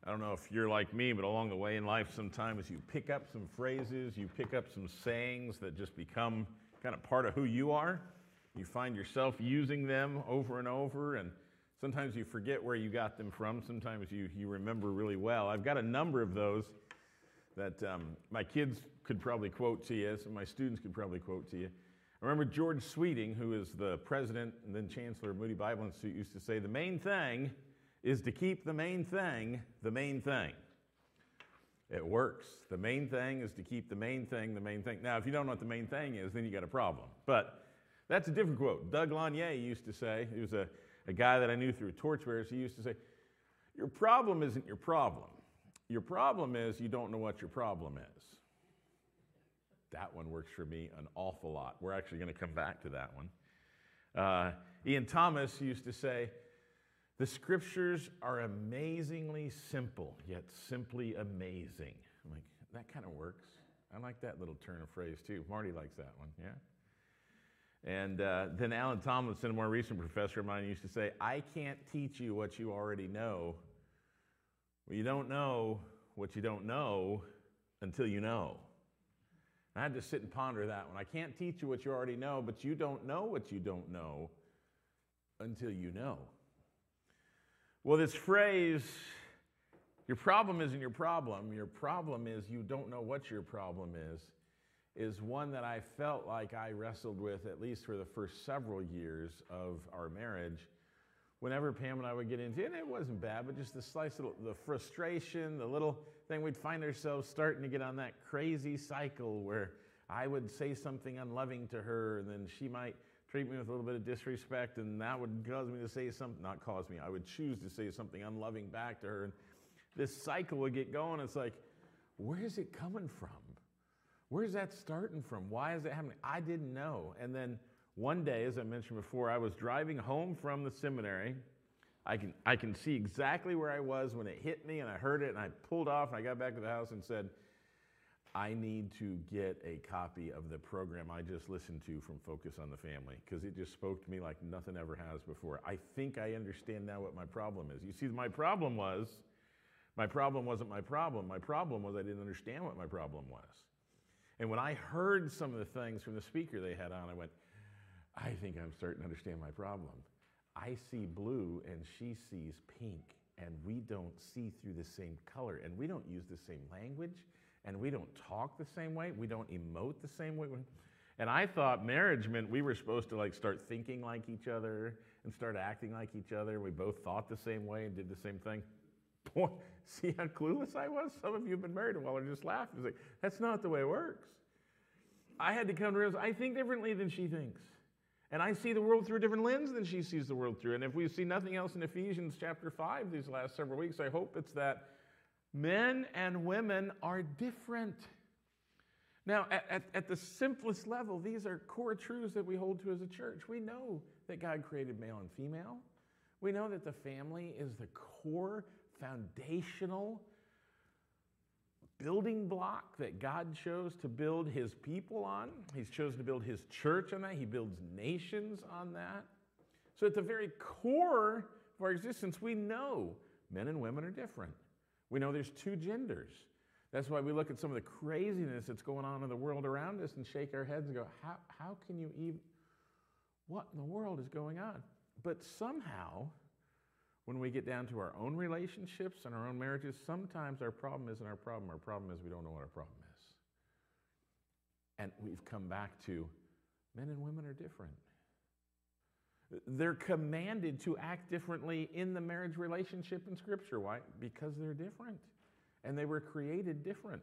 I don't know if you're like me, but along the way in life, sometimes you pick up some phrases, you pick up some sayings that just become kind of part of who you are. You find yourself using them over and over, and sometimes you forget where you got them from. Sometimes you remember really well. I've got a number of those that my kids could probably quote to you, some of my students could probably quote to you. I remember George Sweeting, who is the president and then chancellor of Moody Bible Institute, used to say, the main thing is to keep the main thing the main thing. It works. The main thing is to keep the main thing the main thing. Now, if you don't know what the main thing is, then you got a problem. But that's a different quote. Doug Lanier used to say, he was a guy that I knew through Torchbearers, he used to say, your problem isn't your problem. Your problem is you don't know what your problem is. That one works for me an awful lot. We're actually going to come back to that one. Ian Thomas used to say, the scriptures are amazingly simple, yet simply amazing. I'm like, that kind of works. I like that little turn of phrase too. Marty likes that one, yeah? And then Alan Tomlinson, a more recent professor of mine, used to say, I can't teach you what you already know. Well, you don't know what you don't know until you know. I had to sit and ponder that one. I can't teach you what you already know, but you don't know what you don't know until you know. Well, this phrase, your problem isn't your problem is you don't know what your problem is one that I felt like I wrestled with at least for the first several years of our marriage. Whenever Pam and I would get into it, and it wasn't bad, but just the slice of the frustration, the little thing, we'd find ourselves starting to get on that crazy cycle where I would say something unloving to her, and then she might treat me with a little bit of disrespect, and that would cause me to say something, not cause me, I would choose to say something unloving back to her, and this cycle would get going. It's like, where is it coming from? Where's that starting from? Why is it happening? I didn't know. And then one day, as I mentioned before, I was driving home from the seminary. I can see exactly where I was when it hit me, and I heard it, and I pulled off, and I got back to the house and said, I need to get a copy of the program I just listened to from Focus on the Family, because it just spoke to me like nothing ever has before. I think I understand now what my problem is. You see, my problem wasn't my problem. My problem was I didn't understand what my problem was. And when I heard some of the things from the speaker they had on, I went, I think I'm starting to understand my problem. I see blue and she sees pink, and we don't see through the same color, and we don't use the same language, and we don't talk the same way, we don't emote the same way. And I thought marriage meant we were supposed to like start thinking like each other and start acting like each other. We both thought the same way and did the same thing. Boy, see how clueless I was? Some of you have been married a while and just laughed. It's like, that's not the way it works. I had to come to realize I think differently than she thinks. And I see the world through a different lens than she sees the world through. And if we see nothing else in Ephesians chapter 5 these last several weeks, I hope it's that men and women are different. Now, at the simplest level, these are core truths that we hold to as a church. We know that God created male and female. We know that the family is the core, foundational building block that God chose to build his people on. He's chosen to build his church on that. He builds nations on that. So at the very core of our existence, we know men and women are different. We know there's two genders. That's why we look at some of the craziness that's going on in the world around us and shake our heads and go, how can you even, what in the world is going on? But somehow, when we get down to our own relationships and our own marriages, sometimes our problem isn't our problem. Our problem is we don't know what our problem is. And we've come back to men and women are different. They're commanded to act differently in the marriage relationship in Scripture. Why? Because they're different. And they were created different.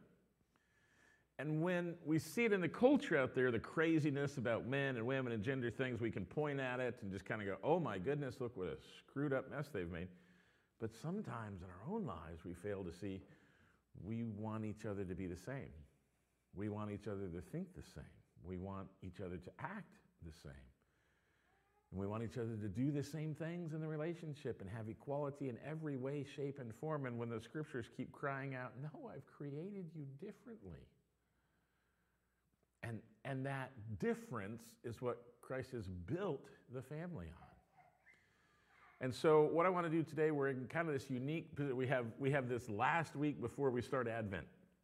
And when we see it in the culture out there, the craziness about men and women and gender things, we can point at it and just kind of go, oh my goodness, look what a screwed up mess they've made. But sometimes in our own lives, we fail to see we want each other to be the same. We want each other to think the same. We want each other to act the same. And we want each other to do the same things in the relationship and have equality in every way, shape, and form. And when the scriptures keep crying out, no, I've created you differently. And that difference is what Christ has built the family on. And so what I want to do today, we're in kind of this unique, we have this last week before we start Advent.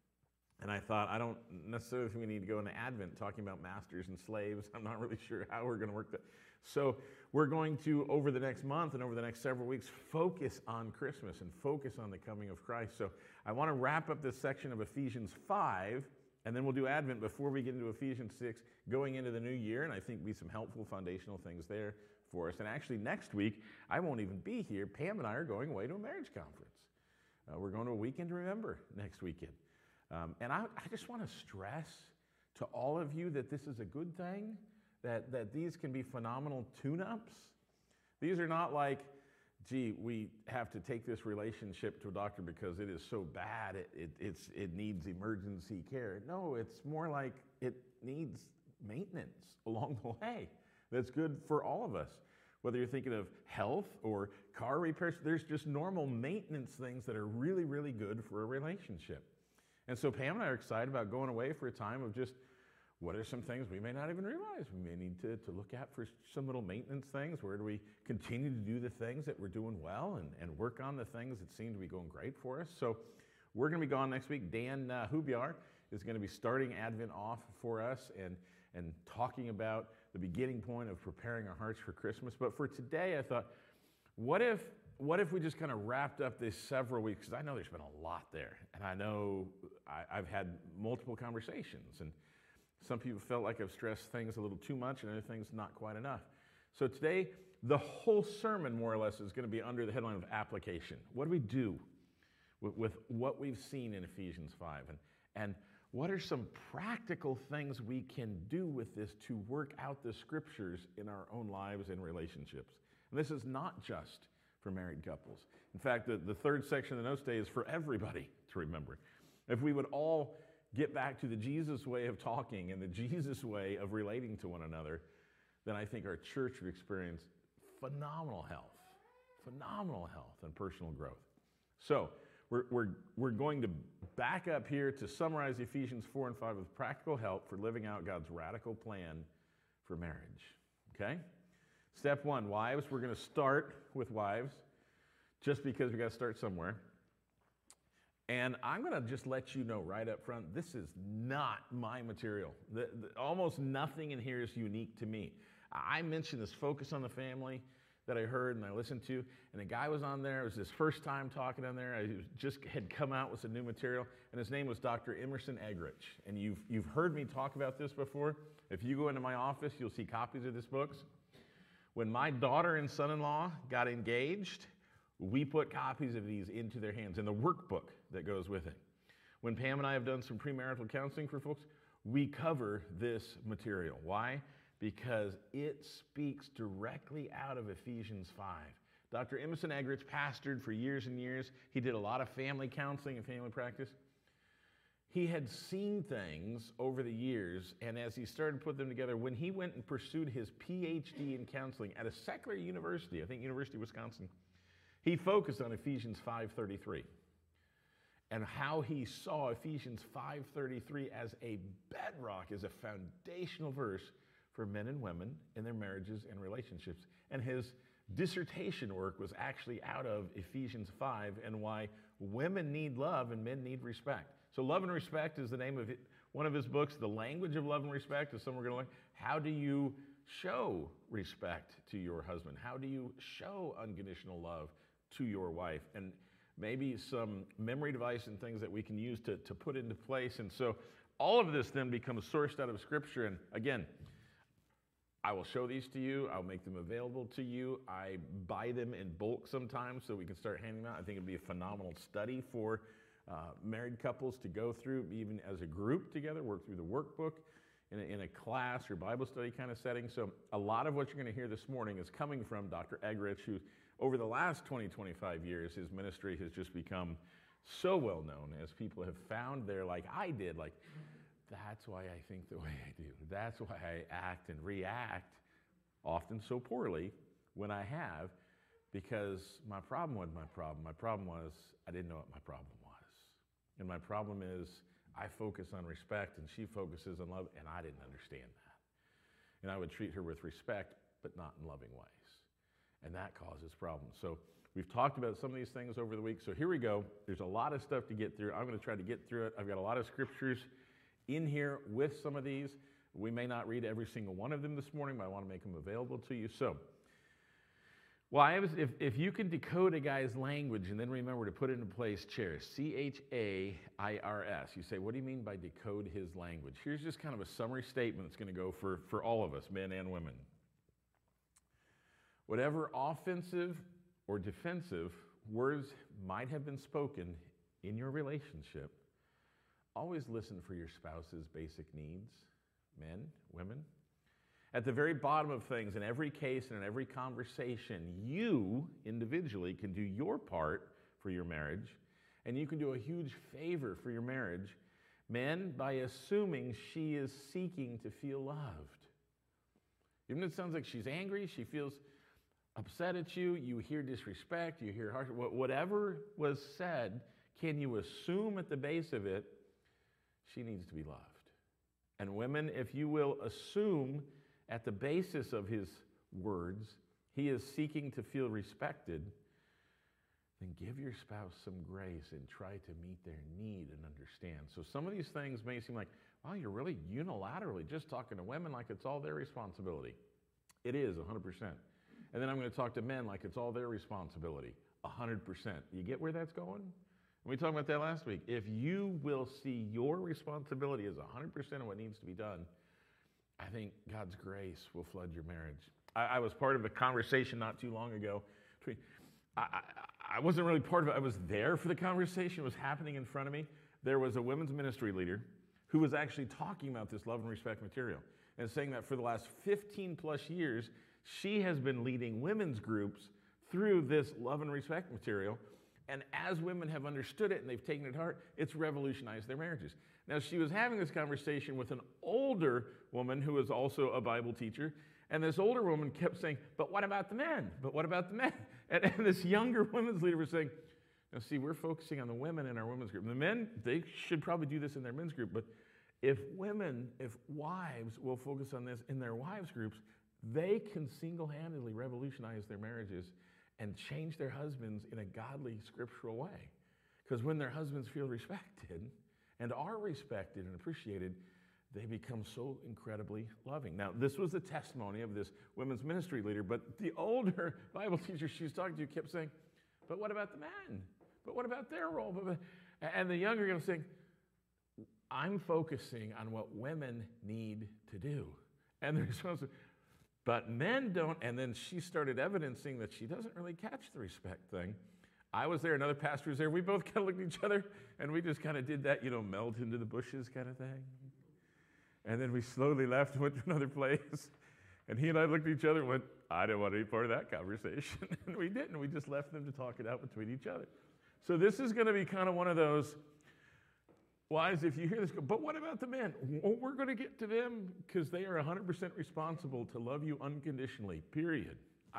And I thought, I don't necessarily think we need to go into Advent talking about masters and slaves. I'm not really sure how we're going to work that. So we're going to, over the next month and over the next several weeks, focus on Christmas and focus on the coming of Christ. So I want to wrap up this section of Ephesians 5, and then we'll do Advent before we get into Ephesians 6, going into the new year, and I think be some helpful foundational things there for us. And actually next week, I won't even be here. Pam and I are going away to a marriage conference. We're going to a weekend to remember next weekend. And I just want to stress to all of you that this is a good thing, that these can be phenomenal tune-ups. These are not like, gee, we have to take this relationship to a doctor because it is so bad, it needs emergency care. No, it's more like it needs maintenance along the way. That's good for all of us. Whether you're thinking of health or car repairs, there's just normal maintenance things that are really, really good for a relationship. And so Pam and I are excited about going away for a time of just what are some things we may not even realize we may need to look at for some little maintenance things. Where do we continue to do the things that we're doing well and work on the things that seem to be going great for us? So we're going to be gone next week. Dan Hubiar is going to be starting Advent off for us and talking about the beginning point of preparing our hearts for Christmas. But for today, I thought, what if we just kind of wrapped up this several weeks? Because I know there's been a lot there. And I know I've had multiple conversations. And some people felt like I've stressed things a little too much and other things not quite enough. So today, the whole sermon, more or less, is going to be under the headline of application. What do we do with what we've seen in Ephesians 5? And what are some practical things we can do with this to work out the scriptures in our own lives and relationships? And this is not just for married couples. In fact, the third section of the notes today is for everybody to remember. If we would all get back to the Jesus way of talking and the Jesus way of relating to one another, then I think our church would experience phenomenal health and personal growth. So we're going to back up here to summarize Ephesians 4 and 5 with practical help for living out God's radical plan for marriage. Okay? Step 1, wives. We're going to start with wives just because we got to start somewhere. And I'm going to just let you know right up front, this is not my material. Almost nothing in here is unique to me. I mentioned this focus on the family that I heard and I listened to, and a guy was on there. It was his first time talking on there. He just had come out with some new material, and his name was Dr. Emerson Eggerichs. And you've heard me talk about this before. If you go into my office, you'll see copies of this books. When my daughter and son-in-law got engaged, we put copies of these into their hands and the workbook that goes with it. When Pam and I have done some premarital counseling for folks, we cover this material. Why? Because it speaks directly out of Ephesians 5. Dr. Emerson Eggerichs pastored for years and years. He did a lot of family counseling and family practice. He had seen things over the years, and as he started to put them together, when he went and pursued his PhD in counseling at a secular university, I think University of Wisconsin, he focused on Ephesians 5:33 and how he saw Ephesians 5:33 as a bedrock, as a foundational verse for men and women in their marriages and relationships. And his dissertation work was actually out of Ephesians 5 and why women need love and men need respect. So Love and Respect is the name of one of his books. The language of love and respect is something we're going to learn. How do you show respect to your husband? How do you show unconditional love to your wife? And maybe some memory device and things that we can use to put into place. And so all of this then becomes sourced out of Scripture. And again, I will show these to you. I'll make them available to you. I buy them in bulk sometimes so we can start handing them out. I think it'd be a phenomenal study for married couples to go through, even as a group together, work through the workbook in a class or Bible study kind of setting. So a lot of what you're going to hear this morning is coming from Dr. Eggerichs, who over the last 20, 25 years, his ministry has just become so well known as people have found their, like I did, like, that's why I think the way I do. That's why I act and react, often so poorly, when I have, because my problem wasn't my problem. My problem was I didn't know what my problem was. And my problem is I focus on respect and she focuses on love, and I didn't understand that. And I would treat her with respect, but not in loving ways. and that causes problems. So we've talked about some of these things over the week. So here we go. There's a lot of stuff to get through. I'm going to try to get through it. I've got a lot of scriptures in here with some of these. We may not read every single one of them this morning, but I want to make them available to you. So, wives, if you can decode a guy's language and then remember to put it into place, chairs, Chairs. You say, what do you mean by decode his language? Here's just kind of a summary statement that's going to go for all of us, men and women. Whatever offensive or defensive words might have been spoken in your relationship, always listen for your spouse's basic needs, men, women. At the very bottom of things, in every case and in every conversation, you individually can do your part for your marriage, and you can do a huge favor for your marriage, men, by assuming she is seeking to feel loved. Even if it sounds like she's angry, she feels upset at you, you hear disrespect, you hear harsh, whatever was said, can you assume at the base of it, she needs to be loved? And women, if you will assume at the basis of his words, he is seeking to feel respected, then give your spouse some grace and try to meet their need and understand. So some of these things may seem like, wow, you're really unilaterally just talking to women like it's all their responsibility. It is 100%. And then I'm going to talk to men like it's all their responsibility, 100%. You get where that's going? We talked about that last week. If you will see your responsibility as 100% of what needs to be done, I think God's grace will flood your marriage. I was part of a conversation not too long ago. I wasn't really part of it. I was there for the conversation. It was happening in front of me. There was a women's ministry leader who was actually talking about this love and respect material and saying that for the last 15 plus years, she has been leading women's groups through this love and respect material. And as women have understood it and they've taken it to heart, it's revolutionized their marriages. Now, she was having this conversation with an older woman who was also a Bible teacher. And this older woman kept saying, but what about the men? But what about the men? And this younger women's leader was saying, now see, we're focusing on the women in our women's group. And the men, they should probably do this in their men's group. But if wives will focus on this in their wives' groups, they can single-handedly revolutionize their marriages and change their husbands in a godly, scriptural way. Because when their husbands feel respected and are respected and appreciated, they become so incredibly loving. Now, this was the testimony of this women's ministry leader, but the older Bible teacher she was talking to kept saying, but what about the men? But what about their role? And the younger guy was saying, I'm focusing on what women need to do. And the response was, but men don't. And then she started evidencing that she doesn't really catch the respect thing. I was there, another pastor was there. We both kind of looked at each other, and we just kind of did that, melt into the bushes kind of thing. And then we slowly left and went to another place. And he and I looked at each other and went, I didn't want to be part of that conversation. And we didn't. We just left them to talk it out between each other. So this is going to be kind of one of those, wives, if you hear this, go, but what about the men? Well, we're going to get to them because they are 100% responsible to love you unconditionally, period.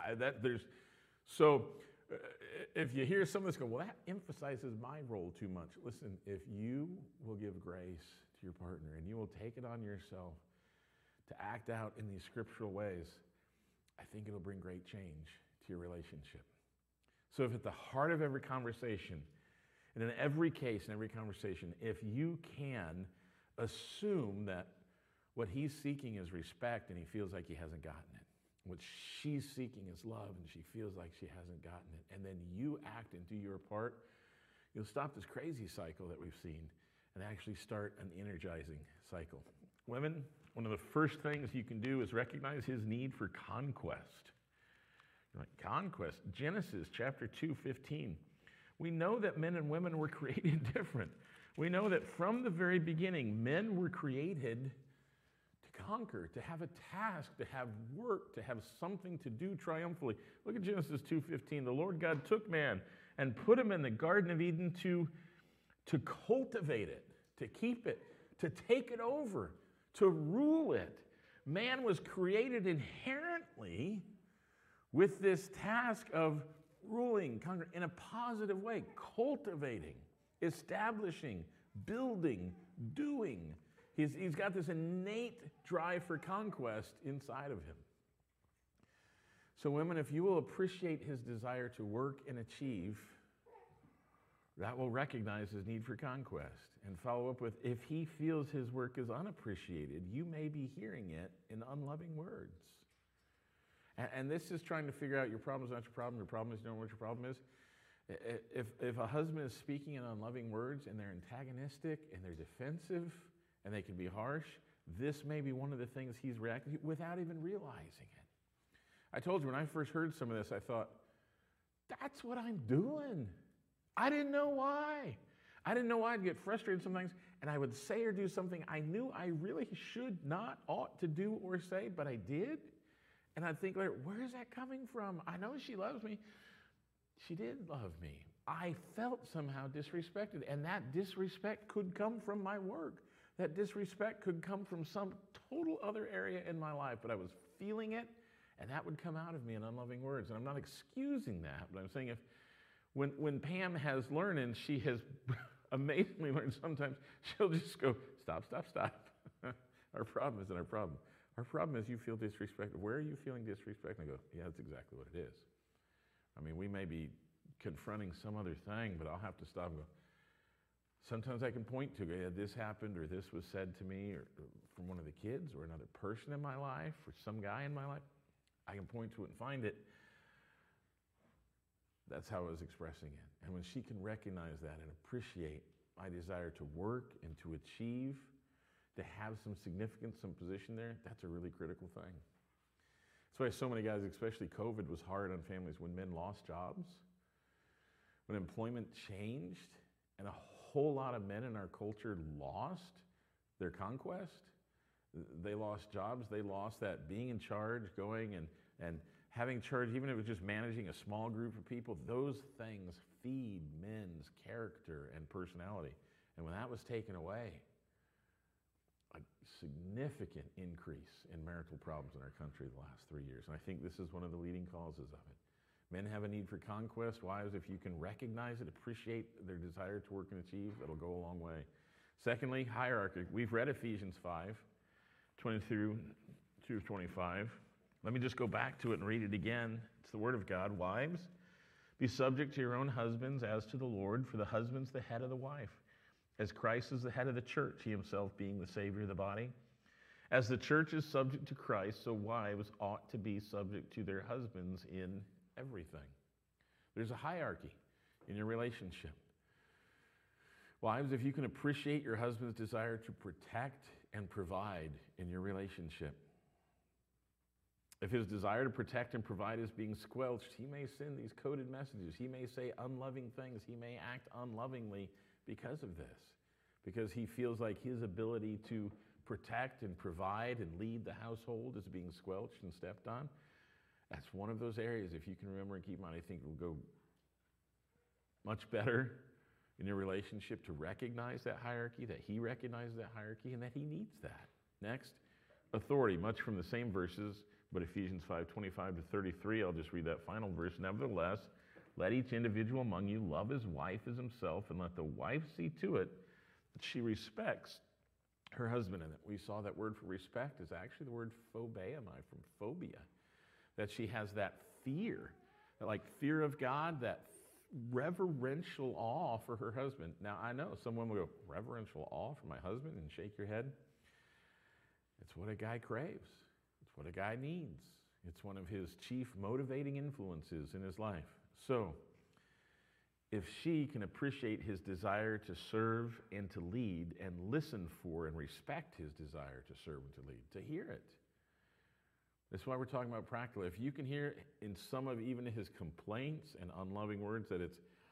If you hear some of this go, well, that emphasizes my role too much. Listen, if you will give grace to your partner and you will take it on yourself to act out in these scriptural ways, I think it'll bring great change to your relationship. So if at the heart of every conversation, and in every case, in every conversation, if you can assume that what he's seeking is respect and he feels like he hasn't gotten it, what she's seeking is love and she feels like she hasn't gotten it, and then you act and do your part, you'll stop this crazy cycle that we've seen and actually start an energizing cycle. Women, one of the first things you can do is recognize his need for conquest. You're like, conquest? Genesis chapter 2:15. We know that men and women were created different. We know that from the very beginning, men were created to conquer, to have a task, to have work, to have something to do triumphantly. Look at Genesis 2:15. The Lord God took man and put him in the Garden of Eden to cultivate it, to keep it, to take it over, to rule it. Man was created inherently with this task of ruling, conquering in a positive way, cultivating, establishing, building, doing. He's got this innate drive for conquest inside of him. So women, if you will appreciate his desire to work and achieve, that will recognize his need for conquest and follow up with, if he feels his work is unappreciated, you may be hearing it in unloving words. And this is trying to figure out your problem is not your problem is knowing what your problem is. If a husband is speaking in unloving words and they're antagonistic and they're defensive and they can be harsh, this may be one of the things he's reacting to without even realizing it. I told you when I first heard some of this, I thought, that's what I'm doing. I didn't know why. I didn't know why I'd get frustrated sometimes, and I would say or do something I knew I really should not, ought to do or say, but I did. And I'd think later, where is that coming from? I know she loves me. She did love me. I felt somehow disrespected, and that disrespect could come from my work. That disrespect could come from some total other area in my life, but I was feeling it, and that would come out of me in unloving words. And I'm not excusing that, but I'm saying when Pam has learned, and she has amazingly learned sometimes, she'll just go, stop. Our problem isn't our problem. Our problem is you feel disrespected. Where are you feeling disrespected? And I go, yeah, that's exactly what it is. I mean, we may be confronting some other thing, but I'll have to stop and go, sometimes I can point to, yeah, this happened, or this was said to me, or from one of the kids, or another person in my life, or some guy in my life. I can point to it and find it. That's how I was expressing it. And when she can recognize that and appreciate my desire to work and to achieve, to have some significance, some position there, that's a really critical thing. That's why so many guys, especially COVID, was hard on families when men lost jobs, when employment changed, and a whole lot of men in our culture lost their conquest. They lost jobs, they lost that being in charge, going and having charge, even if it was just managing a small group of people. Those things feed men's character and personality. And when that was taken away, a significant increase in marital problems in our country the last 3 years. And I think this is one of the leading causes of it. Men have a need for conquest. Wives, if you can recognize it, appreciate their desire to work and achieve, that'll go a long way. Secondly, hierarchy. We've read Ephesians 5, 20 through 25. Let me just go back to it and read it again. It's the Word of God. Wives, be subject to your own husbands as to the Lord, for the husband's the head of the wife, as Christ is the head of the church, he himself being the Savior of the body. As the church is subject to Christ, so wives ought to be subject to their husbands in everything. There's a hierarchy in your relationship. Wives, if you can appreciate your husband's desire to protect and provide in your relationship, if his desire to protect and provide is being squelched, he may send these coded messages. He may say unloving things. He may act unlovingly because of this, because he feels like his ability to protect and provide and lead the household is being squelched and stepped on. That's one of those areas, if you can remember and keep in mind, I think it will go much better in your relationship to recognize that hierarchy, that he recognizes that hierarchy, and that he needs that. Next, authority, much from the same verses, but Ephesians 5:25 to 33, I'll just read that final verse. Nevertheless, let each individual among you love his wife as himself, and let the wife see to it that she respects her husband. And we saw that word for respect is actually the word phobemai, from phobia, that she has that fear, that like fear of God, that reverential awe for her husband. Now, I know some women will go, reverential awe for my husband, and shake your head. It's what a guy craves. It's what a guy needs. It's one of his chief motivating influences in his life. So, if she can appreciate his desire to serve and to lead, and listen for and respect his desire to serve and to lead, to hear it. That's why we're talking about practical. If you can hear in some of even his complaints and unloving words that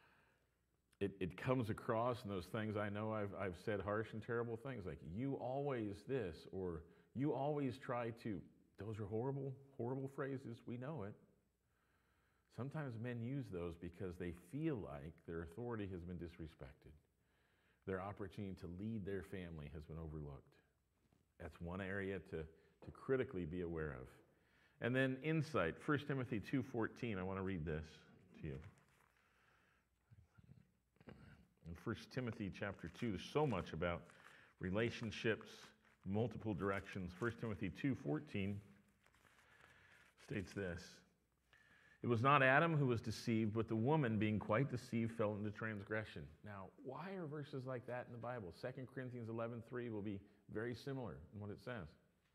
it comes across in those things, I know I've said harsh and terrible things, like, you always this, or you always try to. Those are horrible, horrible phrases. We know it. Sometimes men use those because they feel like their authority has been disrespected. Their opportunity to lead their family has been overlooked. That's one area to critically be aware of. And then insight, 1 Timothy 2:14. I want to read this to you. In 1 Timothy chapter 2, there's so much about relationships, multiple directions. 1 Timothy 2:14 states this: It was not Adam who was deceived, but the woman, being quite deceived, fell into transgression. Now, why are verses like that in the Bible? 2 Corinthians 11:3 will be very similar in what it says.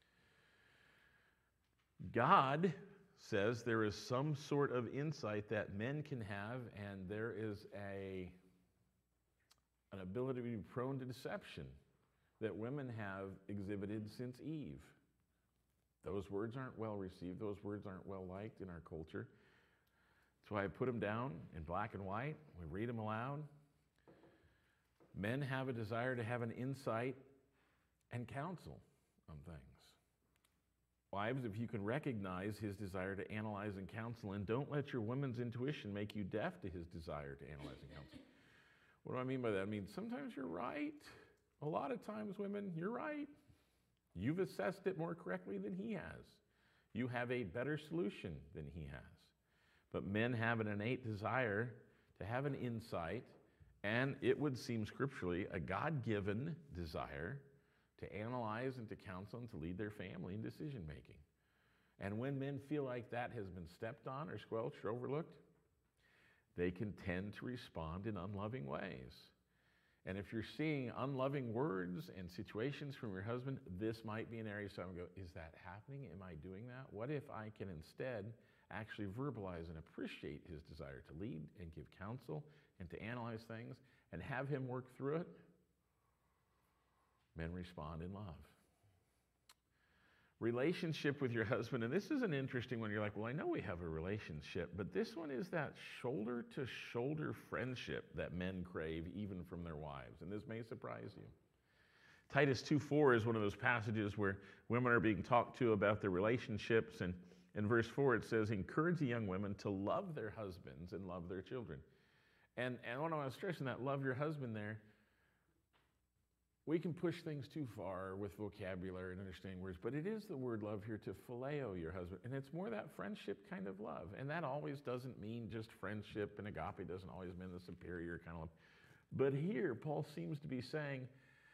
God says there is some sort of insight that men can have, and there is an ability to be prone to deception that women have exhibited since Eve. Those words aren't well received. Those words aren't well liked in our culture. That's why I put them down in black and white. We read them aloud. Men have a desire to have an insight and counsel on things. Wives, if you can recognize his desire to analyze and counsel, and don't let your woman's intuition make you deaf to his desire to analyze and counsel. What do I mean by that? I mean, sometimes you're right. A lot of times, women, you're right. You've assessed it more correctly than he has. You have a better solution than he has. But men have an innate desire to have an insight, and it would seem scripturally a God-given desire to analyze and to counsel and to lead their family in decision making. And when men feel like that has been stepped on or squelched or overlooked, they can tend to respond in unloving ways. And if you're seeing unloving words and situations from your husband, this might be an area so I'm going to go, is that happening? Am I doing that? What if I can instead actually verbalize and appreciate his desire to lead and give counsel and to analyze things and have him work through it? Men respond in love. Relationship with your husband, and this is an interesting one. You're like, well, I know we have a relationship, but this one is that shoulder-to-shoulder friendship that men crave even from their wives, and this may surprise you. Titus 2:4 is one of those passages where women are being talked to about their relationships, and in verse 4 it says, encourage the young women to love their husbands and love their children. And when I was stressing that, love your husband there, we can push things too far with vocabulary and understanding words, but it is the word love here to phileo your husband, and it's more that friendship kind of love. And that always doesn't mean just friendship, and agape doesn't always mean the superior kind of love. But here, Paul seems to be saying,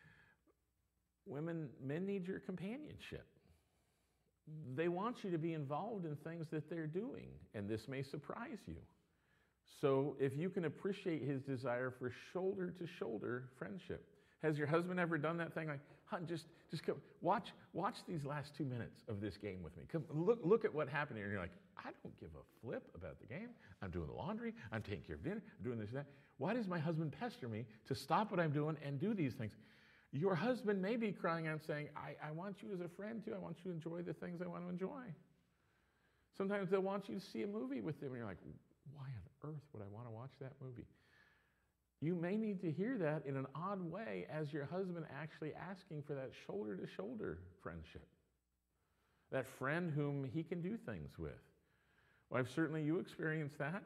men need your companionship. They want you to be involved in things that they're doing, and this may surprise you. So if you can appreciate his desire for shoulder-to-shoulder friendship. Has your husband ever done that thing like, hon, just come, watch these last 2 minutes of this game with me. Come, look at what happened here. And you're like, I don't give a flip about the game. I'm doing the laundry. I'm taking care of dinner. I'm doing this and that. Why does my husband pester me to stop what I'm doing and do these things? Your husband may be crying out saying, I want you as a friend too. I want you to enjoy the things I want to enjoy. Sometimes they'll want you to see a movie with them. And you're like, why on earth would I want to watch that movie? You may need to hear that in an odd way as your husband actually asking for that shoulder-to-shoulder friendship. That friend whom he can do things with. Wife, certainly you experienced that.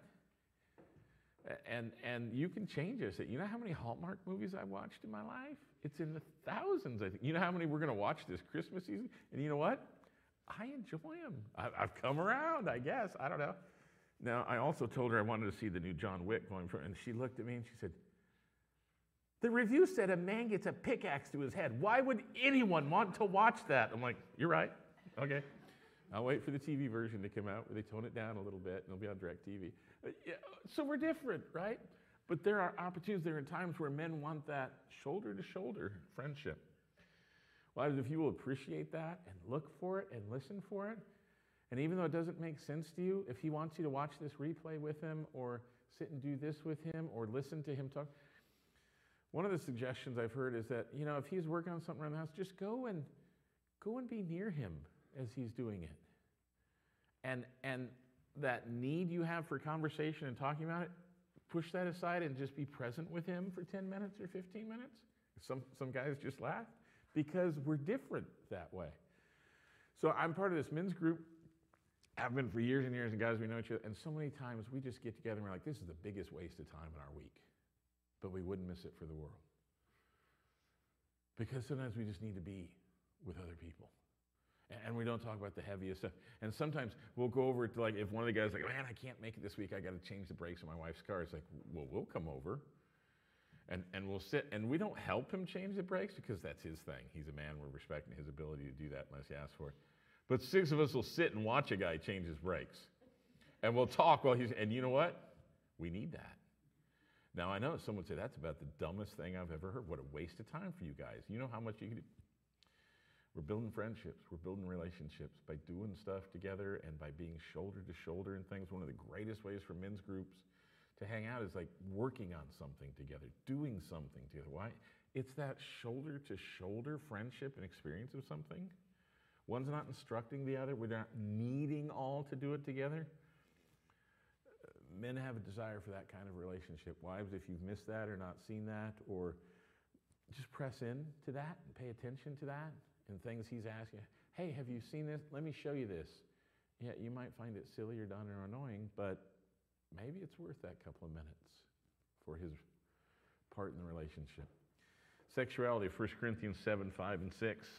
And you can change this. You know how many Hallmark movies I've watched in my life? It's in the thousands, I think. You know how many we're going to watch this Christmas season? And you know what? I enjoy them. I've come around, I guess. I don't know. Now, I also told her I wanted to see the new John Wick going for, and she looked at me and she said, the review said a man gets a pickaxe to his head. Why would anyone want to watch that? I'm like, you're right. Okay. I'll wait for the TV version to come out where they tone it down a little bit, and it'll be on DirecTV. So we're different, right? But there are opportunities, there are times where men want that shoulder-to-shoulder friendship. Wives, if you will appreciate that and look for it and listen for it, and even though it doesn't make sense to you, if he wants you to watch this replay with him or sit and do this with him or listen to him talk, one of the suggestions I've heard is that, if he's working on something around the house, just go and be near him as he's doing it. And that need you have for conversation and talking about it, push that aside and just be present with him for 10 minutes or 15 minutes. Some guys just laugh because we're different that way. So I'm part of this men's group. I've been for years and years, and guys, we know each other, and so many times we just get together and we're like, this is the biggest waste of time in our week. But we wouldn't miss it for the world. Because sometimes we just need to be with other people. And we don't talk about the heaviest stuff. And sometimes we'll go over to, like, if one of the guys is like, man, I can't make it this week, I got to change the brakes on my wife's car. It's like, well, we'll come over. And we'll sit, and we don't help him change the brakes because that's his thing. He's a man, we're respecting his ability to do that unless he asks for it. But 6 of us will sit and watch a guy change his brakes. And we'll talk while and you know what? We need that. Now, I know someone would say, that's about the dumbest thing I've ever heard. What a waste of time for you guys. You know how much you can do? We're building friendships. We're building relationships by doing stuff together and by being shoulder to shoulder and things. One of the greatest ways for men's groups to hang out is like working on something together, doing something together. Why? It's that shoulder to shoulder friendship and experience of something. One's not instructing the other. We're not needing all to do it together. Men have a desire for that kind of relationship. Wives, if you've missed that or not seen that, or just press in to that and pay attention to that and things he's asking. Hey, have you seen this? Let me show you this. Yeah, you might find it silly or dumb or annoying, but maybe it's worth that couple of minutes for his part in the relationship. Sexuality, 1 Corinthians 7, 5, and 6.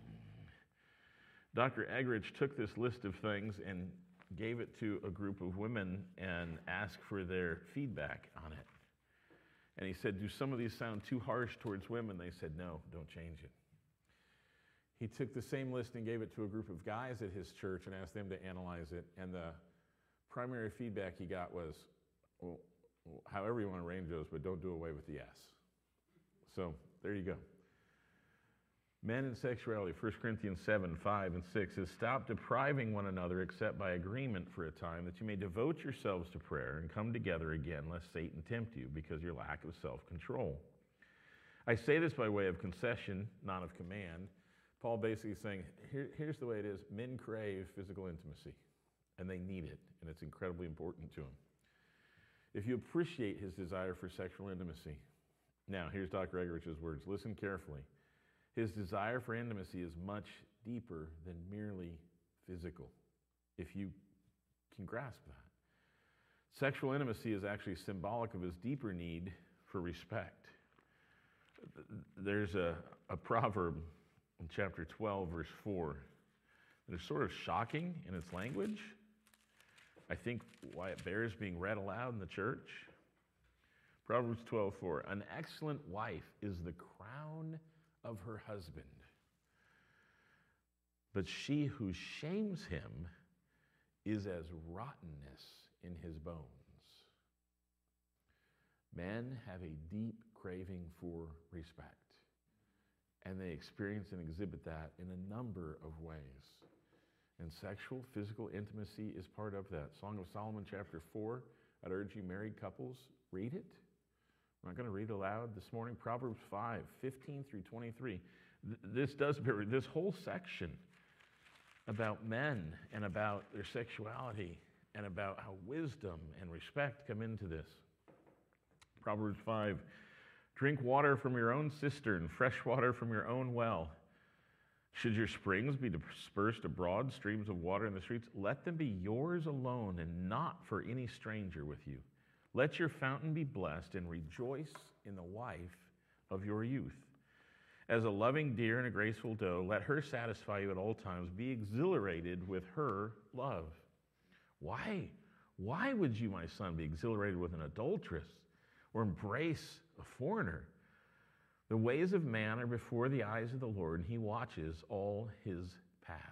Dr. Eggerichs took this list of things and gave it to a group of women and asked for their feedback on it. And he said, do some of these sound too harsh towards women? They said, no, don't change it. He took the same list and gave it to a group of guys at his church and asked them to analyze it. And the primary feedback he got was, well, however you want to arrange those, but don't do away with the S. So there you go. Men and sexuality, 1 Corinthians 7, 5, and 6 says, stop depriving one another except by agreement for a time, that you may devote yourselves to prayer and come together again, lest Satan tempt you because of your lack of self-control. I say this by way of concession, not of command. Paul basically is saying, here's the way it is. Men crave physical intimacy, and they need it, and it's incredibly important to them. If you appreciate his desire for sexual intimacy, now here's Dr. Eggerichs' words. Listen carefully. His desire for intimacy is much deeper than merely physical, if you can grasp that. Sexual intimacy is actually symbolic of his deeper need for respect. There's a proverb in chapter 12, verse 4, that is sort of shocking in its language. I think why it bears being read aloud in the church. Proverbs 12:4, an excellent wife is the crown of her husband, but she who shames him is as rottenness in his bones. Men have a deep craving for respect, and they experience and exhibit that in a number of ways. And sexual, physical intimacy is part of that. Song of Solomon, chapter 4. I'd urge you married couples, read it. I'm not going to read it aloud this morning. Proverbs 5, 15 through 23. This whole section about men and about their sexuality and about how wisdom and respect come into this. Proverbs 5, drink water from your own cistern, fresh water from your own well. Should your springs be dispersed abroad, streams of water in the streets, let them be yours alone and not for any stranger with you. Let your fountain be blessed and rejoice in the wife of your youth. As a loving deer and a graceful doe, let her satisfy you at all times. Be exhilarated with her love. Why? Why would you, my son, be exhilarated with an adulteress or embrace a foreigner? The ways of man are before the eyes of the Lord, and he watches all his paths.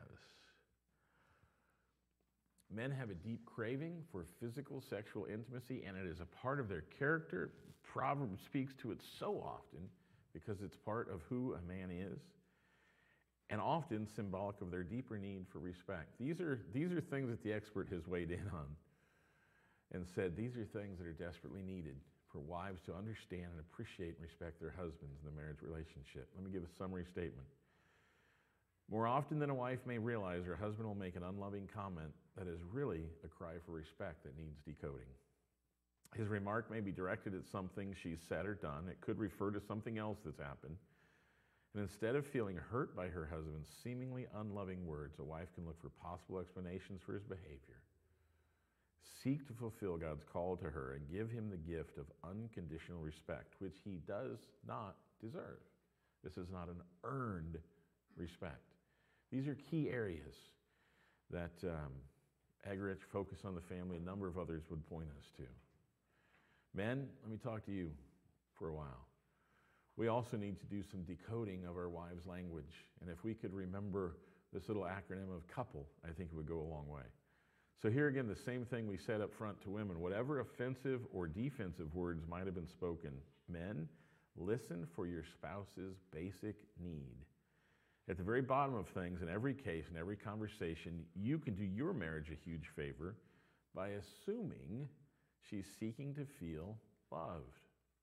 Men have a deep craving for physical sexual intimacy, and it is a part of their character. Proverbs speaks to it so often because it's part of who a man is, and often symbolic of their deeper need for respect. These are things that the expert has weighed in on and said these are things that are desperately needed for wives to understand and appreciate and respect their husbands in the marriage relationship. Let me give a summary statement. More often than a wife may realize, her husband will make an unloving comment that is really a cry for respect that needs decoding. His remark may be directed at something she's said or done. It could refer to something else that's happened. And instead of feeling hurt by her husband's seemingly unloving words, a wife can look for possible explanations for his behavior. Seek to fulfill God's call to her and give him the gift of unconditional respect, which he does not deserve. This is not an earned respect. These are key areas that Eggerichs, Focus on the Family, a number of others would point us to. Men, let me talk to you for a while. We also need to do some decoding of our wives' language. And if we could remember this little acronym of COUPLE, I think it would go a long way. So here again, the same thing we said up front to women. Whatever offensive or defensive words might have been spoken, men, listen for your spouse's basic need. At the very bottom of things, in every case, in every conversation, you can do your marriage a huge favor by assuming she's seeking to feel loved.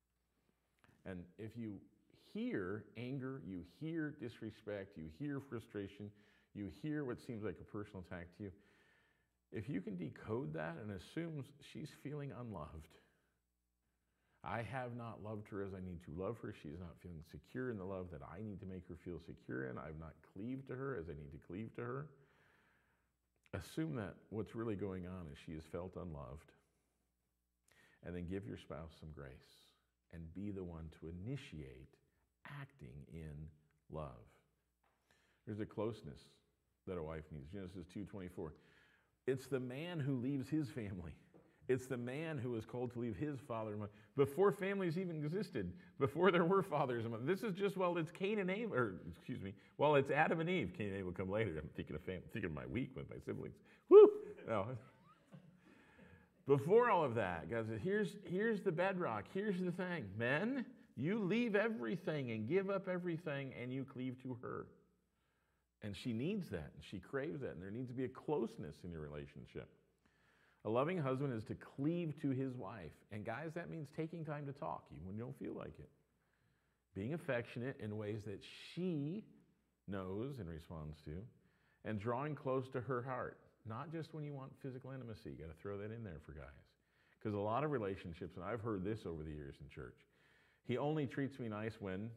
And if you hear anger, you hear disrespect, you hear frustration, you hear what seems like a personal attack to you, if you can decode that and assume she's feeling unloved, I have not loved her as I need to love her. She is not feeling secure in the love that I need to make her feel secure in. I have not cleaved to her as I need to cleave to her. Assume that what's really going on is she has felt unloved. And then give your spouse some grace and be the one to initiate acting in love. There's a closeness that a wife needs. Genesis 2:24. It's the man who leaves his family. It's the man who is called to leave his father and mother. Before families even existed, before there were fathers and mothers. This is just while it's Cain and Abel, while it's Adam and Eve. Cain and Abel come later. I'm thinking of my week with my siblings. Woo! No. Before all of that, guys, here's the bedrock. Here's the thing. Men, you leave everything and give up everything and you cleave to her. And she needs that, and she craves that, and there needs to be a closeness in your relationship. A loving husband is to cleave to his wife. And guys, that means taking time to talk, even when you don't feel like it. Being affectionate in ways that she knows and responds to, and drawing close to her heart. Not just when you want physical intimacy. You got to throw that in there for guys. Because a lot of relationships, and I've heard this over the years in church, he only treats me nice when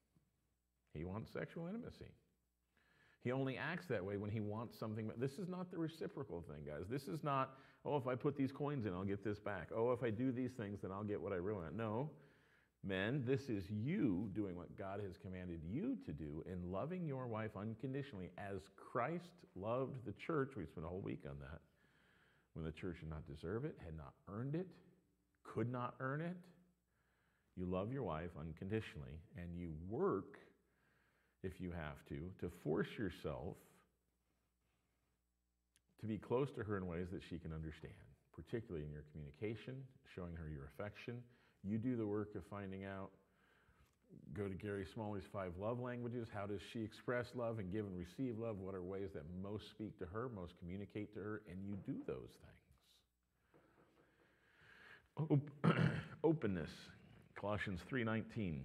he wants sexual intimacy. He only acts that way when he wants something. This is not the reciprocal thing, guys. This is not, oh, if I put these coins in, I'll get this back. Oh, if I do these things, then I'll get what I really want. No, men, this is you doing what God has commanded you to do in loving your wife unconditionally as Christ loved the church. We spent a whole week on that. When the church did not deserve it, had not earned it, could not earn it. You love your wife unconditionally, and you work, if you have to force yourself to be close to her in ways that she can understand, particularly in your communication, showing her your affection. You do the work of finding out. Go to Gary Smalley's 5 love languages. How does she express love and give and receive love? What are ways that most speak to her, most communicate to her? And you do those things. Openness, Colossians 3:19.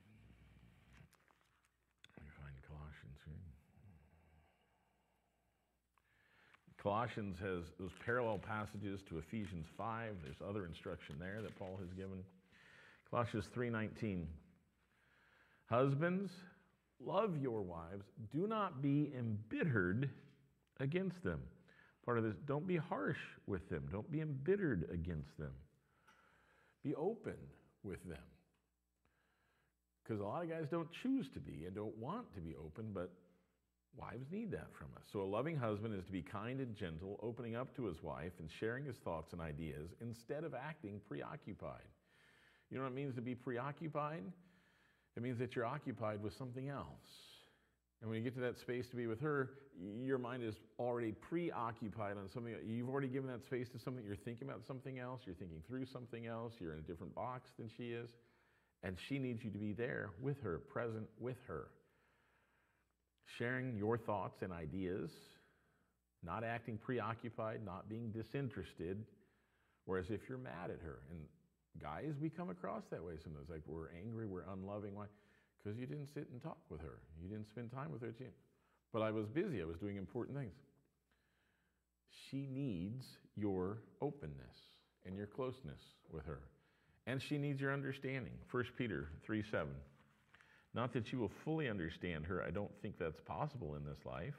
Colossians has those parallel passages to Ephesians 5. There's other instruction there that Paul has given. Colossians 3:19. Husbands, love your wives. Do not be embittered against them. Part of this, don't be harsh with them. Don't be embittered against them. Be open with them. Because a lot of guys don't choose to be and don't want to be open, but wives need that from us. So a loving husband is to be kind and gentle, opening up to his wife and sharing his thoughts and ideas instead of acting preoccupied. You know what it means to be preoccupied? It means that you're occupied with something else. And when you get to that space to be with her, your mind is already preoccupied on something. You've already given that space to something. You're thinking about something else. You're thinking through something else. You're in a different box than she is. And she needs you to be there with her, present with her. Sharing your thoughts and ideas, not acting preoccupied, not being disinterested, or as if you're mad at her. And guys, we come across that way sometimes, like we're angry, we're unloving. Why? Because you didn't sit and talk with her. You didn't spend time with her. But I was busy. I was doing important things. She needs your openness and your closeness with her. And she needs your understanding. 1 Peter 3:7. Not that you will fully understand her. I don't think that's possible in this life.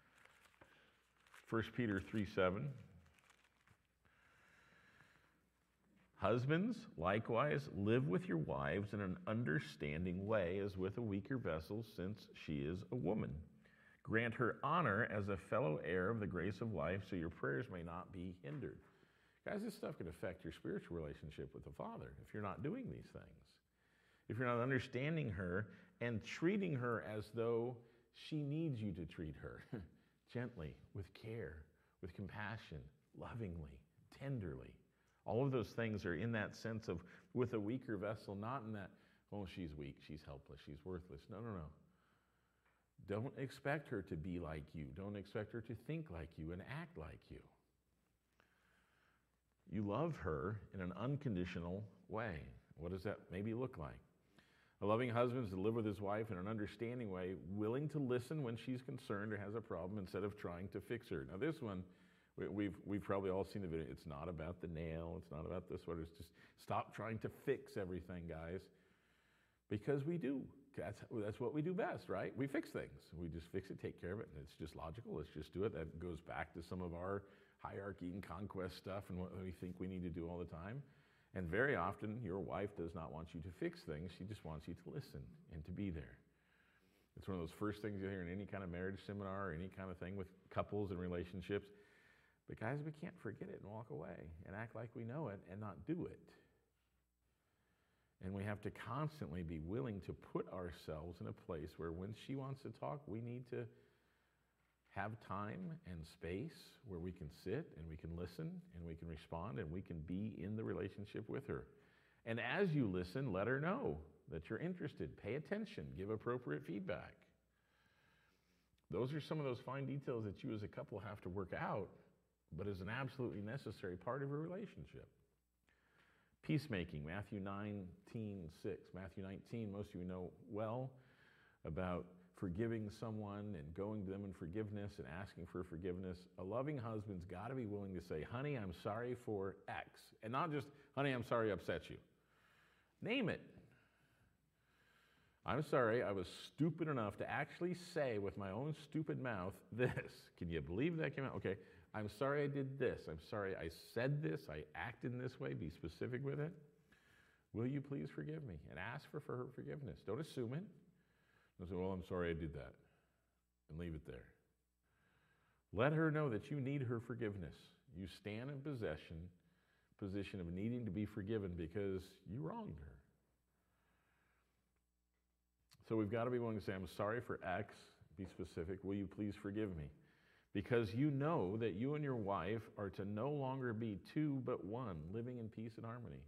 1 Peter 3:7. Husbands, likewise, live with your wives in an understanding way as with a weaker vessel, since she is a woman. Grant her honor as a fellow heir of the grace of life, so your prayers may not be hindered. Guys, this stuff can affect your spiritual relationship with the Father if you're not doing these things. If you're not understanding her and treating her as though she needs you to treat her, gently, with care, with compassion, lovingly, tenderly. All of those things are in that sense of with a weaker vessel, not in that, oh, she's weak, she's helpless, she's worthless. No, no, no. Don't expect her to be like you. Don't expect her to think like you and act like you. You love her in an unconditional way. What does that maybe look like? A loving husband is to live with his wife in an understanding way, willing to listen when she's concerned or has a problem instead of trying to fix her. Now this one, we've probably all seen the video. It's not about the nail. It's not about this. It's just stop trying to fix everything, guys. Because we do. That's what we do best, right? We fix things. We just fix it, take care of it, and it's just logical. Let's just do it. That goes back to some of our hierarchy and conquest stuff and what we think we need to do all the time. And very often, your wife does not want you to fix things. She just wants you to listen and to be there. It's one of those first things you hear in any kind of marriage seminar or any kind of thing with couples and relationships. But guys, we can't forget it and walk away and act like we know it and not do it. And we have to constantly be willing to put ourselves in a place where when she wants to talk, we need to have time and space where we can sit and we can listen and we can respond and we can be in the relationship with her. And as you listen, let her know that you're interested. Pay attention. Give appropriate feedback. Those are some of those fine details that you as a couple have to work out, but is an absolutely necessary part of a relationship. Peacemaking, Matthew 19:6. Matthew 19, most of you know well about forgiving someone and going to them in forgiveness and asking for forgiveness. A loving husband's got to be willing to say, honey, I'm sorry for X. And not just, honey, I'm sorry I upset you. Name it. I'm sorry I was stupid enough to actually say with my own stupid mouth this. Can you believe that came out? Okay, I'm sorry I did this. I'm sorry I said this. I acted in this way. Be specific with it. Will you please forgive me? And ask for her forgiveness. Don't assume it. Don't say, well, I'm sorry I did that. And leave it there. Let her know that you need her forgiveness. You stand in position of needing to be forgiven because you wronged her. So we've got to be willing to say, I'm sorry for X. Be specific. Will you please forgive me? Because you know that you and your wife are to no longer be two but one, living in peace and harmony.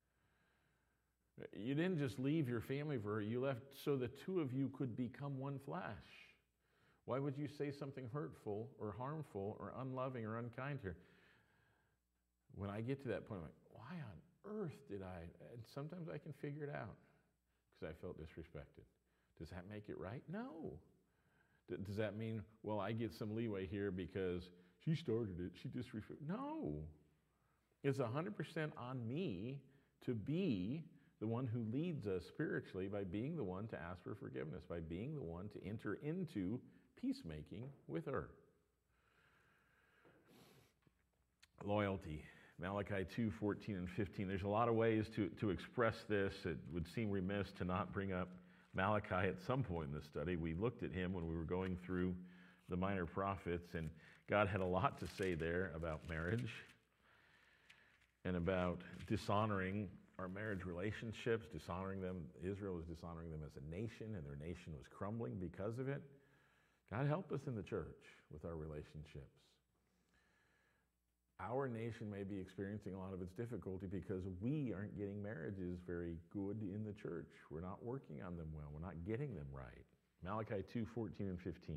You didn't just leave your family for her. You left so the two of you could become one flesh. Why would you say something hurtful or harmful or unloving or unkind to her? When I get to that point, I'm like, why on earth did I? And sometimes I can figure it out because I felt disrespected. Does that make it right? No. Does that mean, well, I get some leeway here because she started it, she disrespected? No. It's 100% on me to be the one who leads us spiritually by being the one to ask for forgiveness, by being the one to enter into peacemaking with her. Loyalty. Malachi 2:14 and 15. There's a lot of ways to express this. It would seem remiss to not bring up Malachi at some point in the study. We looked at him when we were going through the minor prophets, and God had a lot to say there about marriage and about dishonoring our marriage relationships, dishonoring them. Israel was dishonoring them as a nation, and their nation was crumbling because of it. God help us in the church with our relationships. Our nation may be experiencing a lot of its difficulty because we aren't getting marriages very good in the church. We're not working on them well. We're not getting them right. Malachi 2:14 and 15.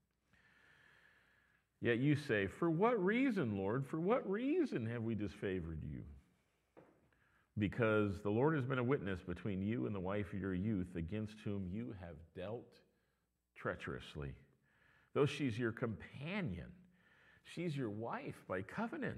Yet you say, for what reason, Lord? For what reason have we disfavored you? Because the Lord has been a witness between you and the wife of your youth, against whom you have dealt treacherously. Though she's your companion, she's your wife by covenant.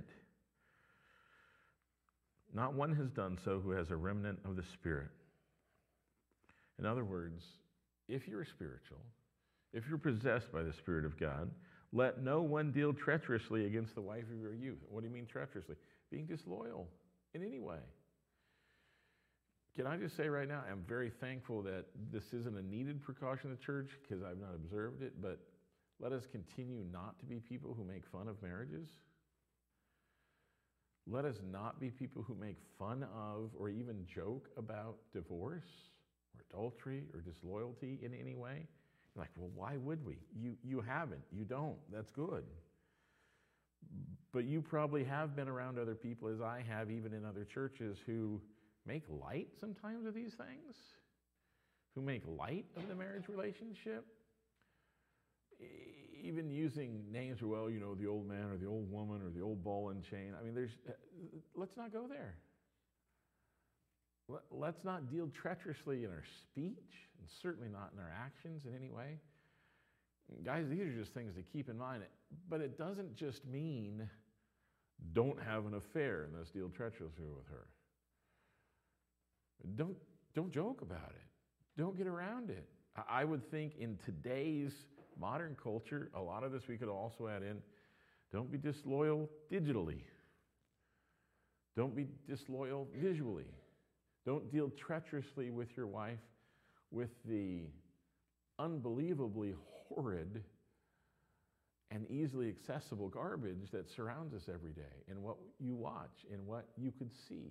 Not one has done so who has a remnant of the Spirit. In other words, if you're spiritual, if you're possessed by the Spirit of God, let no one deal treacherously against the wife of your youth. What do you mean treacherously? Being disloyal in any way. Can I just say right now, I'm very thankful that this isn't a needed precaution in the church because I've not observed it, but let us continue not to be people who make fun of marriages. Let us not be people who make fun of or even joke about divorce or adultery or disloyalty in any way. You're like, well, why would we? You haven't. You don't. That's good. But you probably have been around other people, as I have, even in other churches, who make light sometimes of these things, who make light of the marriage relationship, even using names, well, you know, the old man or the old woman or the old ball and chain. I mean, let's not go there. Let's not deal treacherously in our speech, and certainly not in our actions in any way. Guys, these are just things to keep in mind. But it doesn't just mean don't have an affair and let's deal treacherously with her. Don't joke about it. Don't get around it. I would think in today's modern culture, a lot of this we could also add in, don't be disloyal digitally. Don't be disloyal visually. Don't deal treacherously with your wife with the unbelievably horrid and easily accessible garbage that surrounds us every day in what you watch, in what you could see.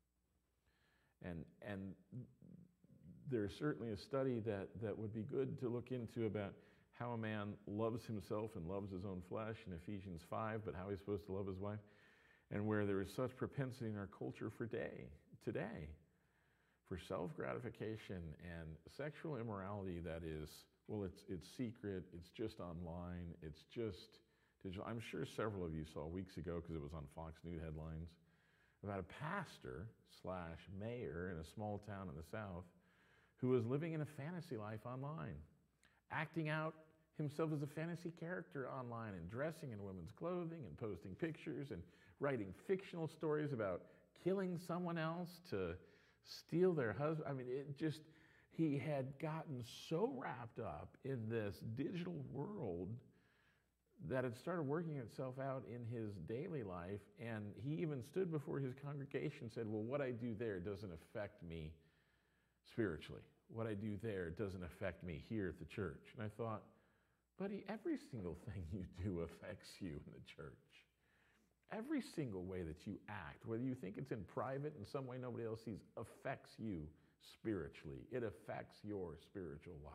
And there's certainly a study that would be good to look into about how a man loves himself and loves his own flesh in Ephesians 5, but how he's supposed to love his wife, and where there is such propensity in our culture today for self-gratification and sexual immorality that is, well, it's secret, it's just online, it's just digital. I'm sure several of you saw weeks ago, because it was on Fox News headlines, about a pastor/mayor in a small town in the South who was living in a fantasy life online, acting out himself as a fantasy character online and dressing in women's clothing and posting pictures and writing fictional stories about killing someone else to steal their husband. I mean, he had gotten so wrapped up in this digital world that it started working itself out in his daily life, and he even stood before his congregation and said, well, what I do there doesn't affect me spiritually. What I do there doesn't affect me here at the church. And I thought, buddy, every single thing you do affects you in the church. Every single way that you act, whether you think it's in private in some way nobody else sees, affects you spiritually. It affects your spiritual life.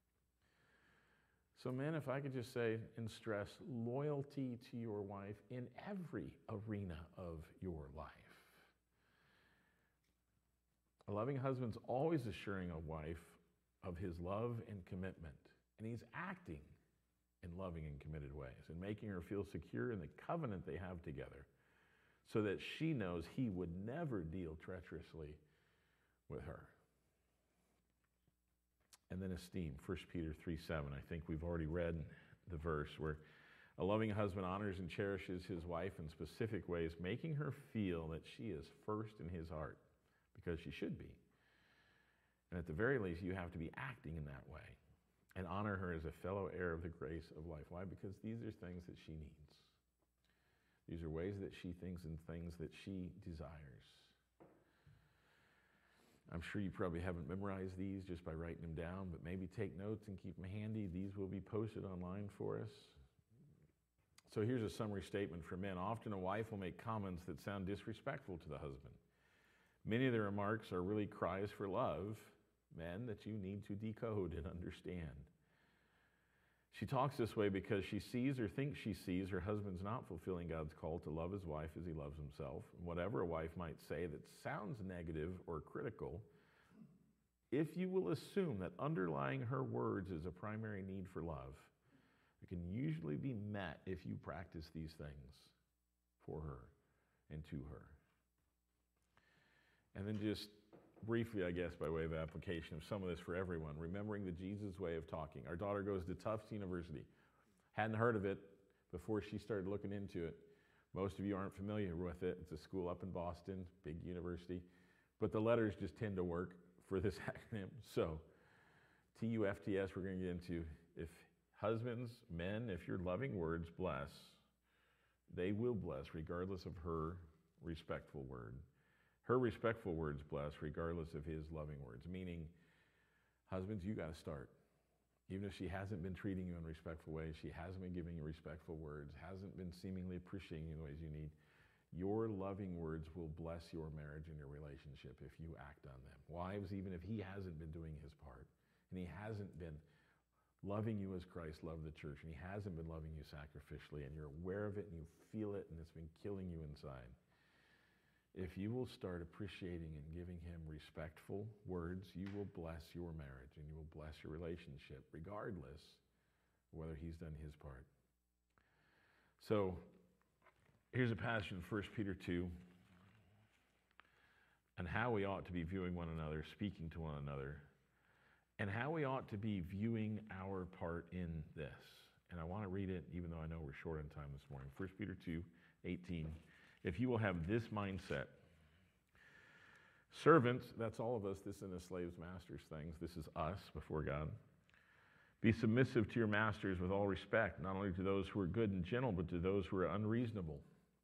So men, if I could just say and stress loyalty to your wife in every arena of your life. A loving husband's always assuring a wife of his love and commitment, and he's acting in loving and committed ways and making her feel secure in the covenant they have together so that she knows he would never deal treacherously with her. And then esteem, 1 Peter 3:7. I think we've already read the verse where a loving husband honors and cherishes his wife in specific ways, making her feel that she is first in his heart, because she should be. And at the very least, you have to be acting in that way and honor her as a fellow heir of the grace of life. Why? Because these are things that she needs. These are ways that she thinks and things that she desires. I'm sure you probably haven't memorized these just by writing them down, but maybe take notes and keep them handy. These will be posted online for us. So here's a summary statement for men. Often a wife will make comments that sound disrespectful to the husband. Many of the remarks are really cries for love, men, that you need to decode and understand. She talks this way because she sees or thinks she sees her husband's not fulfilling God's call to love his wife as he loves himself. Whatever a wife might say that sounds negative or critical, if you will assume that underlying her words is a primary need for love, it can usually be met if you practice these things for her and to her. And then just briefly, I guess, by way of application of some of this for everyone, remembering the Jesus way of talking. Our daughter goes to Tufts University. Hadn't heard of it before she started looking into it. Most of you aren't familiar with it. It's a school up in Boston, big university. But the letters just tend to work for this acronym. So, TUFTS, we're going to get into, if husbands, men, if your loving words bless, they will bless regardless of her respectful word. Her respectful words bless regardless of his loving words, meaning, husbands, you got to start. Even if she hasn't been treating you in respectful ways, she hasn't been giving you respectful words, hasn't been seemingly appreciating you in the ways you need, your loving words will bless your marriage and your relationship if you act on them. Wives, even if he hasn't been doing his part, and he hasn't been loving you as Christ loved the church, and he hasn't been loving you sacrificially, and you're aware of it, and you feel it, and it's been killing you inside. If you will start appreciating and giving him respectful words, you will bless your marriage, and you will bless your relationship, regardless of whether he's done his part. So, here's a passage in 1 Peter 2, and how we ought to be viewing one another, speaking to one another, and how we ought to be viewing our part in this. And I want to read it, even though I know we're short on time this morning. 1 Peter 2:18. If you will have this mindset, servants, that's all of us, this isn't a slaves, masters things, this is us before God. Be submissive to your masters with all respect, not only to those who are good and gentle, but to those who are unreasonable.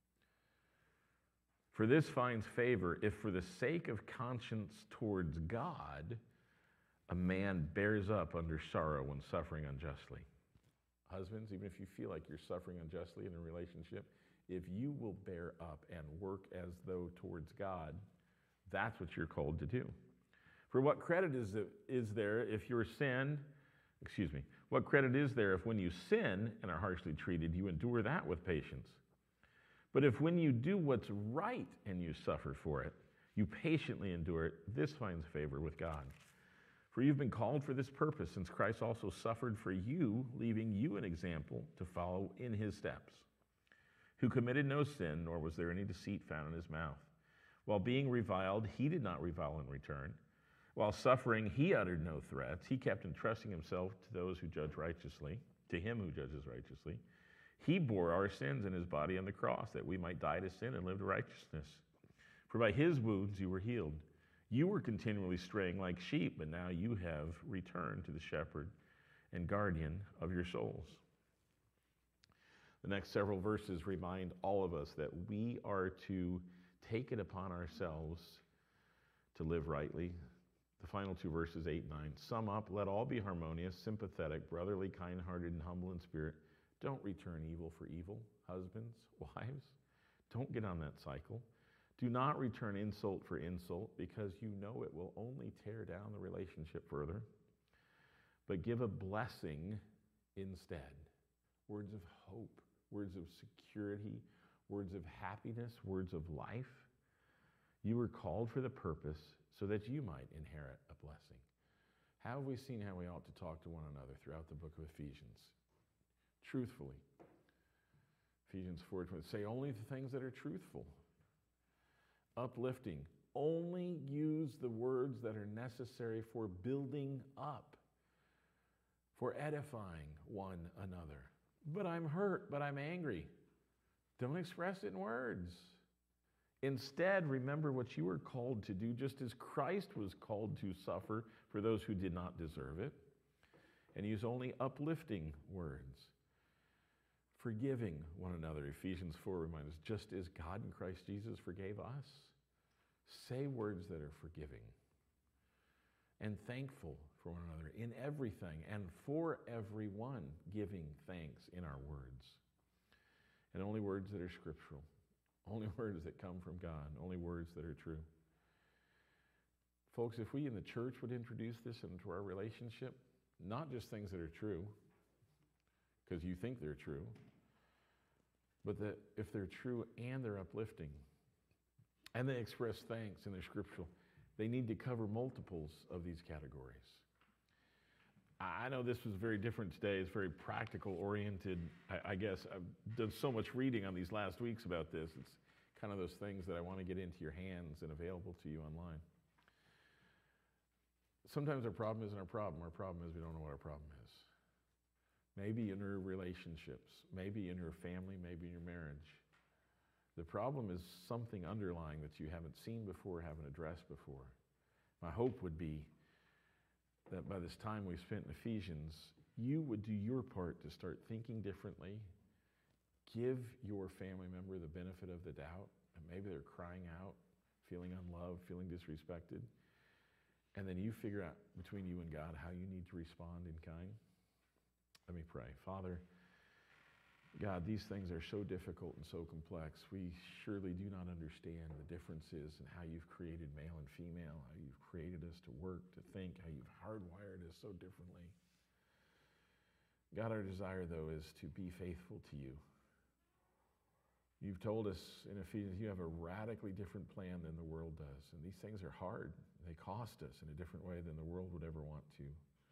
For this finds favor if for the sake of conscience towards God, a man bears up under sorrow when suffering unjustly. Husbands, even if you feel like you're suffering unjustly in a relationship, if you will bear up and work as though towards God, that's what you're called to do. For what credit is there if your sin, what credit is there if when you sin and are harshly treated, you endure that with patience? But if when you do what's right and you suffer for it, you patiently endure it, this finds favor with God. For you've been called for this purpose, since Christ also suffered for you, leaving you an example to follow in his steps, who committed no sin, nor was there any deceit found in his mouth. While being reviled, he did not revile in return. While suffering, he uttered no threats. He kept entrusting himself to those who judge righteously, to him who judges righteously. He bore our sins in his body on the cross, that we might die to sin and live to righteousness. For by his wounds you were healed. You were continually straying like sheep, but now you have returned to the shepherd and guardian of your souls. The next several verses remind all of us that we are to take it upon ourselves to live rightly. The final two verses, 8 and 9, sum up, let all be harmonious, sympathetic, brotherly, kind-hearted, and humble in spirit. Don't return evil for evil. Husbands, wives, don't get on that cycle. Do not return insult for insult, because you know it will only tear down the relationship further. But give a blessing instead. Words of hope, words of security, words of happiness, words of life. You were called for the purpose so that you might inherit a blessing. How have we seen how we ought to talk to one another throughout the book of Ephesians? Truthfully. Ephesians 4:20, say only the things that are truthful. Uplifting. Only use the words that are necessary for building up, for edifying one another. But I'm hurt, but I'm angry. Don't express it in words. Instead, remember what you were called to do, just as Christ was called to suffer for those who did not deserve it. And use only uplifting words. Forgiving one another. Ephesians 4 reminds us, just as God in Christ Jesus forgave us. Say words that are forgiving and thankful for one another in everything and for everyone, giving thanks in our words. And only words that are scriptural. Only words that come from God. Only words that are true. Folks, if we in the church would introduce this into our relationship, not just things that are true, because you think they're true, but that if they're true and they're uplifting, and they express thanks and they're scriptural, they need to cover multiples of these categories. I know this was very different today. It's very practical oriented. I guess I've done so much reading on these last weeks about this. It's kind of those things that I want to get into your hands and available to you online. Sometimes our problem isn't our problem. Our problem is we don't know what our problem is. Maybe in your relationships, maybe in your family, maybe in your marriage. The problem is something underlying that you haven't seen before, haven't addressed before. My hope would be that by this time we've spent in Ephesians, you would do your part to start thinking differently. Give your family member the benefit of the doubt, and maybe they're crying out, feeling unloved, feeling disrespected. And then you figure out between you and God how you need to respond in kind. Let me pray. Father, God, these things are so difficult and so complex. We surely do not understand the differences in how you've created male and female, how you've created us to work, to think, how you've hardwired us so differently. God, our desire, though, is to be faithful to you. You've told us in Ephesians you have a radically different plan than the world does. And these things are hard. They cost us in a different way than the world would ever want to.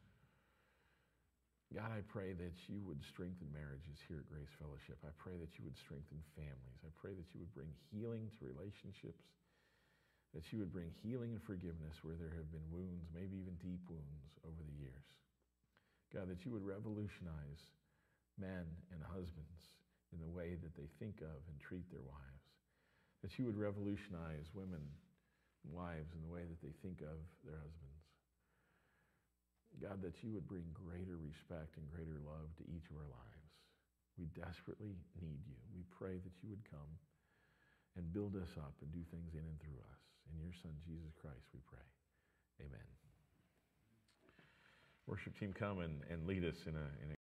God, I pray that you would strengthen marriages here at Grace Fellowship. I pray that you would strengthen families. I pray that you would bring healing to relationships, that you would bring healing and forgiveness where there have been wounds, maybe even deep wounds over the years. God, that you would revolutionize men and husbands in the way that they think of and treat their wives. That you would revolutionize women and wives in the way that they think of their husbands. God, that you would bring greater respect and greater love to each of our lives. We desperately need you. We pray that you would come and build us up and do things in and through us. In your Son, Jesus Christ, we pray. Amen. Worship team, come and lead us in a